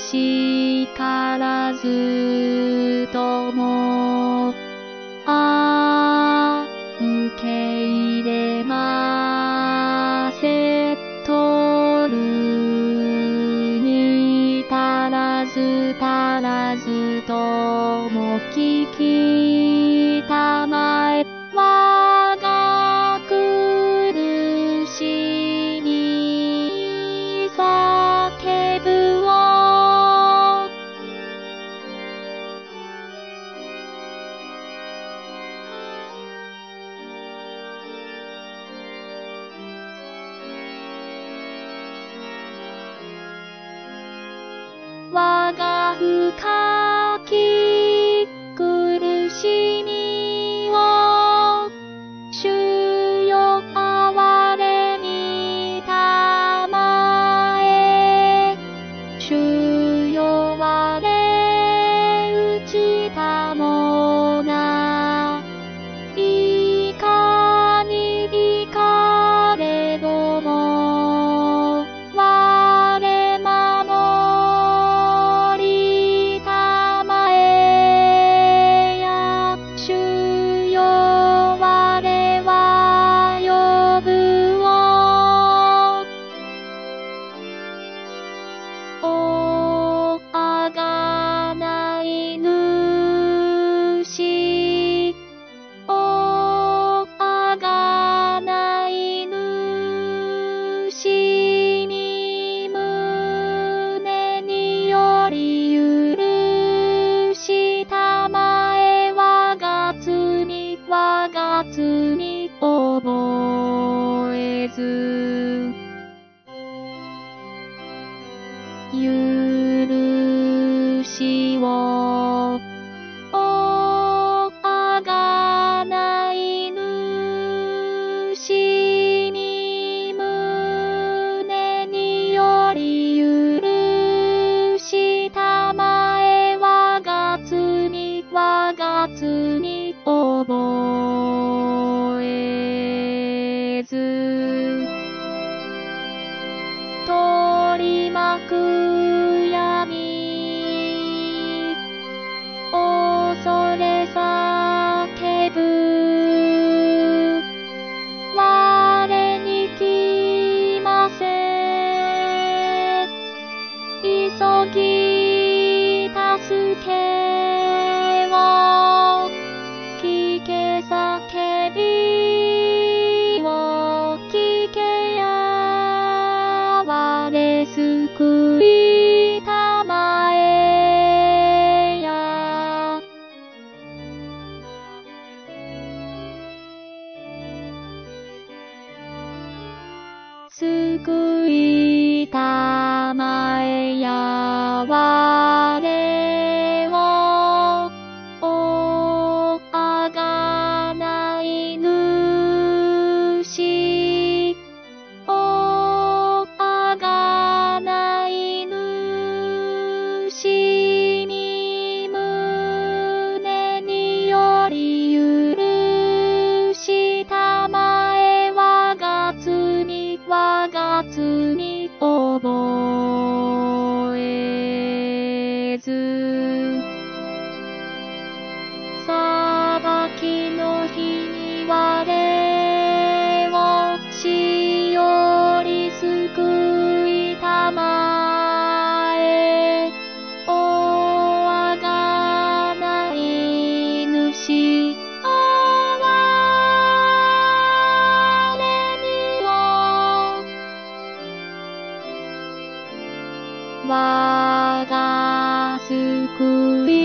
しからずとも受け入れませとるに足らずとも聞きたまえ我が苦しみ叫ぶを我が深き苦しみを主よ憐れみたまえ主よ我打ちたもないかにいかれども我守りたまえや主よ我は呼ぶをおあがない主おあがない主に胸により許したまえ我が罪覚えず許しをおあがない主に胸により許したまえ我が罪覚えず取り巻く闇恐れ叫ぶ我に来ませ急ぎ助けを聞け叫びを聞けや我救いたまえや救いたまえや我をおあがない主おあがない主に胸により許したまえ我が罪覚えず裁きの日に我を死より救いたまえおあがない主我が救い